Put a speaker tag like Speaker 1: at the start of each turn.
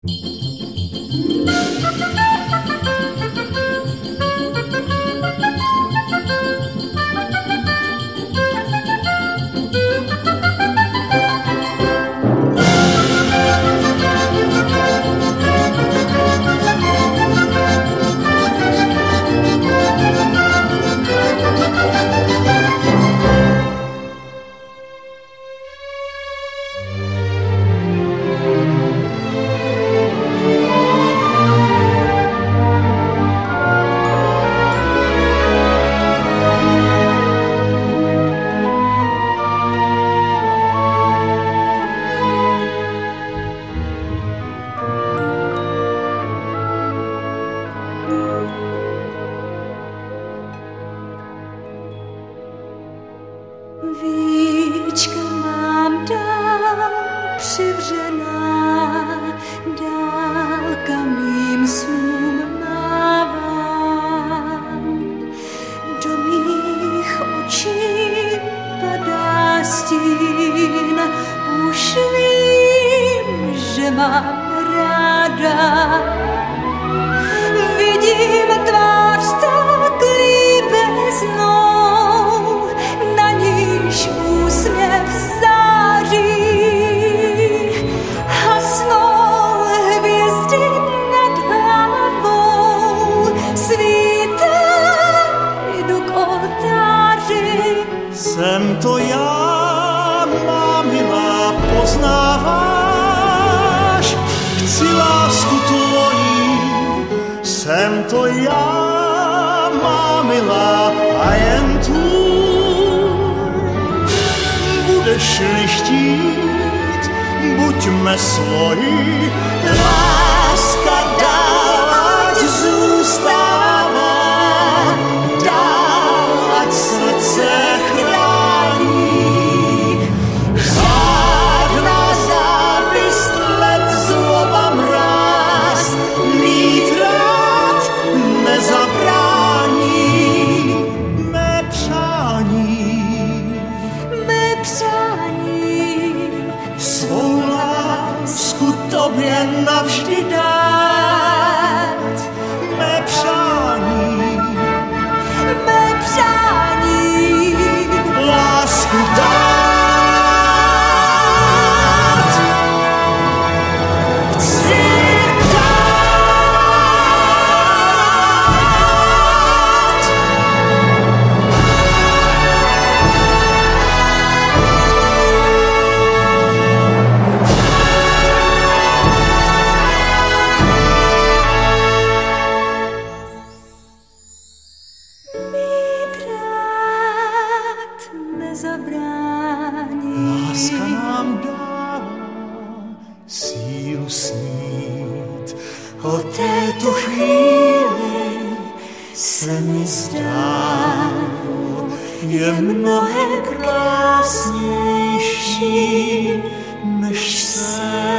Speaker 1: Víčka mám dál přivřená, dálka mým snům mávám. Do mých očí padá stín, už vím, že mám ráda. Vidím tvář tak líbeznou, na níž úsměv září. Hasnou hvězdy nad hlavou, svítají jdu k oltáři.
Speaker 2: Jsem to já, má milá, poznáváš? Chci lásku tvojí. Jsem to já, má milá, a jen tvůj. Budeš-li chtít, buďme svoji. Láska dál ať zůstává, dál ať srdce chrání. Žádná závist, led, zloba, mráz, mít rád nezabrání. Mé přání svou lásku tobě navždy dát. Mé přání lásku dát. Chci
Speaker 1: nezabrání.
Speaker 2: Láska nám dává sílu snít. O této chvíli se mi zdálo, je mnohem krásnější než sen.